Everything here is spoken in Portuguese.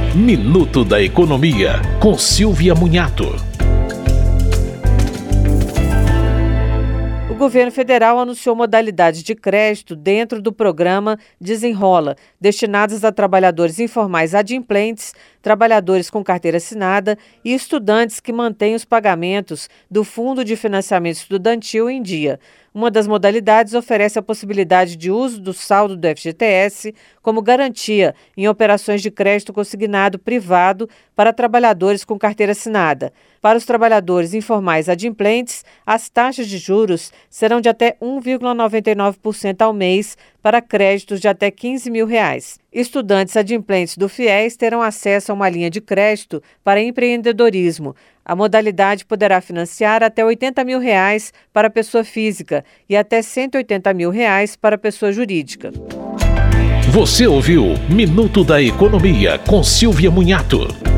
Minuto da Economia, com Silvia Munhato. O governo federal anunciou modalidades de crédito dentro do programa Desenrola, destinadas a trabalhadores informais adimplentes, trabalhadores com carteira assinada e estudantes que mantêm os pagamentos do Fundo de Financiamento Estudantil em dia. Uma das modalidades oferece a possibilidade de uso do saldo do FGTS como garantia em operações de crédito consignado privado para trabalhadores com carteira assinada. Para os trabalhadores informais adimplentes, as taxas de juros serão de até 1,99% ao mês para créditos de até R$15 mil. Estudantes adimplentes do FIES terão acesso a uma linha de crédito para empreendedorismo. A modalidade poderá financiar até R$80 mil para pessoa física e até R$180 mil para pessoa jurídica. Você ouviu Minuto da Economia com Silvia Munhato.